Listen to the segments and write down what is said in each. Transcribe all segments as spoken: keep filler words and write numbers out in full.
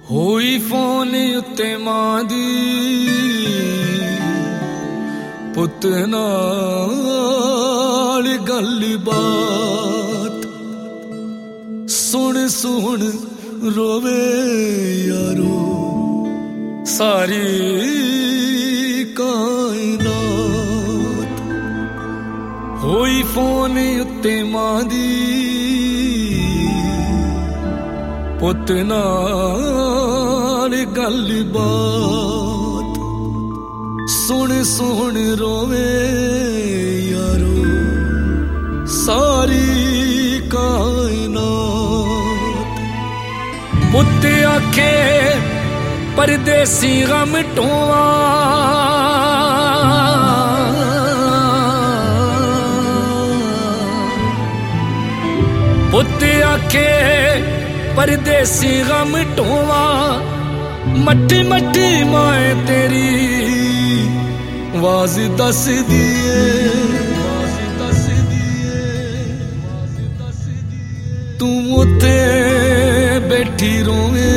होई फोन उत्ते मां दी पुत नाल गल बात सुन सुन रोवे यारो सारी कायनात। होई फोन उत्ते मां दी पुत नाल गल बात सुन सुन रोवे यारो सारी कायनात। पुत आखे परदेसी गम टोआ पुत आखे परदेसी गम टोवा मट्टी मट्टी माए तेरी वाज दस दिए तू उते बैठी रोवे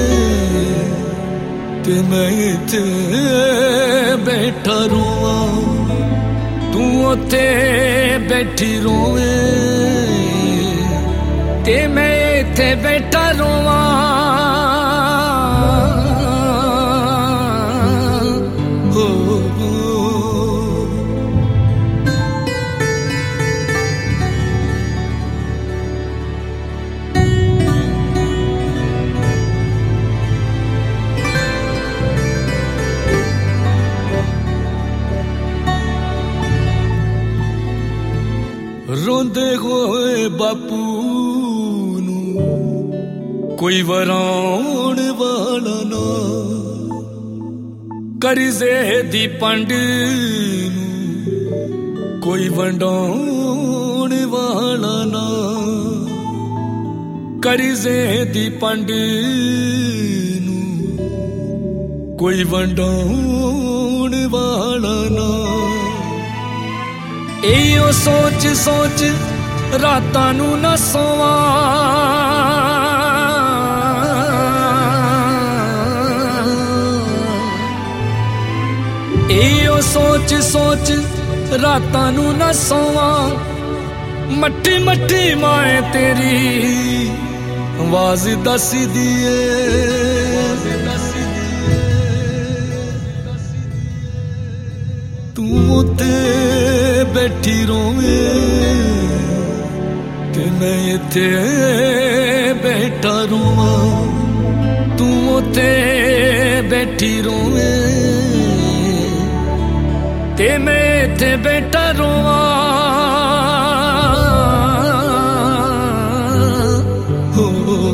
ते मैं इथे बैठा रोवा तू उते बैठी रोवे ते मैं इथे बैठा रोवा। हो रोंदे होए बापू कोई वराण वाला ना करजे दी पंड कोई वंडाण वाला ना करजे दी पंड कोई वंडाण वाला ना। एयो सोच सोच रातां नू ना सोवा एयो सोच सोच रातां नू ना सोवा मट्टी मट्टी माए तेरी आवाज दस दिए तू उते बैठी रोवे ते मैं इथे बैठा रोवा तू उते बैठी रोवे ते मैं इथे बैठा रोवा। हो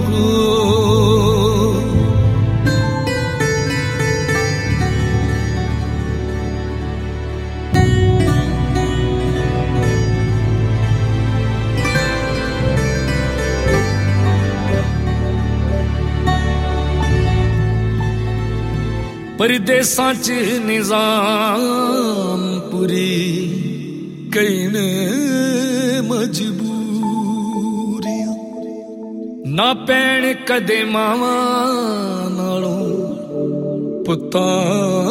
परदेसां च निजाम पूरी कई ने मजबूरियां ना पैण कदे मावां नालों पुत्तां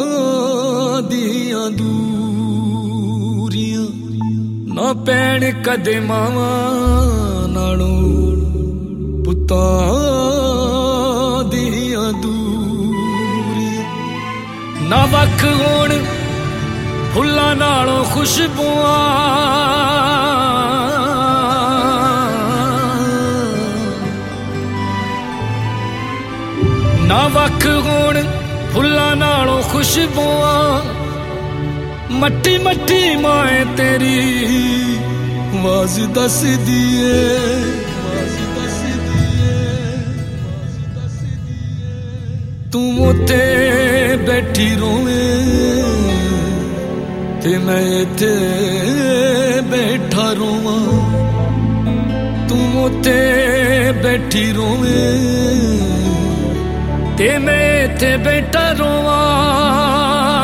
दियां दूरियां ना पैण कदे मावां नालों पुत्तां दियां दूरियां ना वख होण फुल्लां नालों खुशबूआं ना वख होण फुल्लां नालों खुशबूआं मट्टी मट्टी माए तेरी आवाज दस दिए तू उते बैठी रोवे ते मैं इथे बैठा रोवा तू उते बैठी रोवे ते मैं इथे बैठा रोवा।